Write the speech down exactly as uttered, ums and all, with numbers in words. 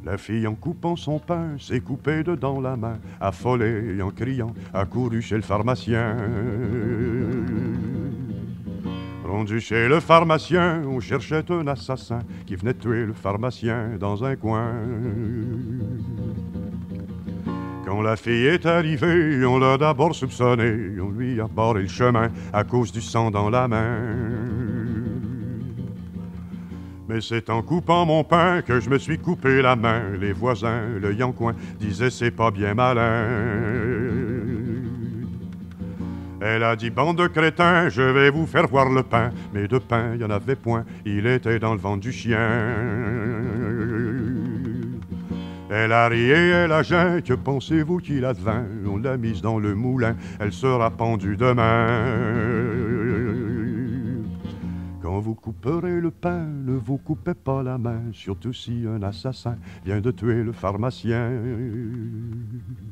La fille, en coupant son pain, s'est coupée dedans la main, affolée en criant, accourut chez le pharmacien. Rendu chez le pharmacien, on cherchait un assassin qui venait tuer le pharmacien dans un coin. Quand la fille est arrivée, on l'a d'abord soupçonné, on lui a barré le chemin à cause du sang dans la main. Mais c'est en coupant mon pain que je me suis coupé la main. Les voisins, le coin, disaient c'est pas bien malin. Elle a dit, bande de crétins, je vais vous faire voir le pain. Mais de pain, il n'y en avait point, il était dans le ventre du chien. Elle a ri et elle a geint, que pensez-vous qu'il advint? On l'a mise dans le moulin, elle sera pendue demain. Quand vous couperez le pain, ne vous coupez pas la main, surtout si un assassin vient de tuer le pharmacien.